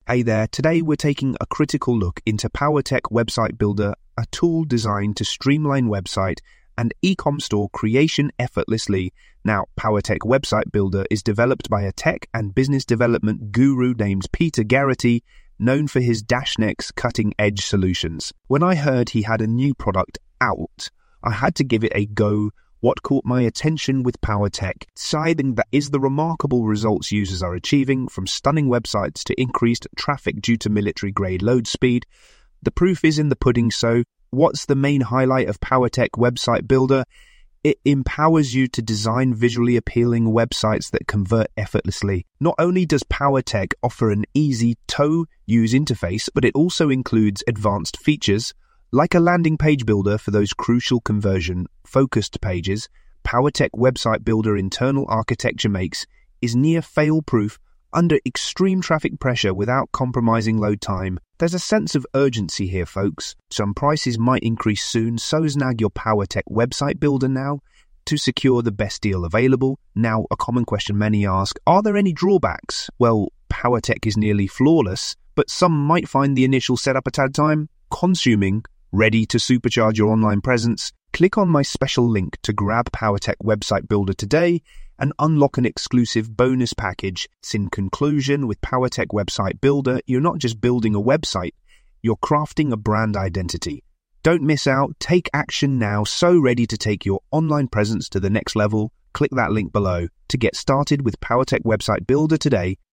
Hey there, today we're taking a critical look into PowerTech Website Builder, a tool designed to streamline website and e-com store creation effortlessly. Now, PowerTech Website Builder is developed by a tech and business development guru named Peter Garrity, known for his Dashnext cutting-edge solutions. When I heard he had a new product out, I had to give it a go. What caught my attention with PowerTech, citing that is the remarkable results users are achieving, from stunning websites to increased traffic due to military-grade load speed. The proof is in the pudding, so what's the main highlight of PowerTech Website Builder? It empowers you to design visually appealing websites that convert effortlessly. Not only does PowerTech offer an easy-to-use interface, but it also includes advanced features like a landing page builder for those crucial conversion-focused pages. PowerTech Website Builder internal architecture makes is near fail-proof under extreme traffic pressure without compromising load time. There's a sense of urgency here, folks. Some prices might increase soon, so snag your PowerTech Website Builder now to secure the best deal available. Now, a common question many ask, are there any drawbacks? Well, PowerTech is nearly flawless, but some might find the initial setup a tad time-consuming. Ready to supercharge your online presence? Click on my special link to grab PowerTech Website Builder today and unlock an exclusive bonus package. In conclusion, with PowerTech Website Builder, you're not just building a website, you're crafting a brand identity. Don't miss out. Take action now. So ready to take your online presence to the next level. Click that link below to get started with PowerTech Website Builder today.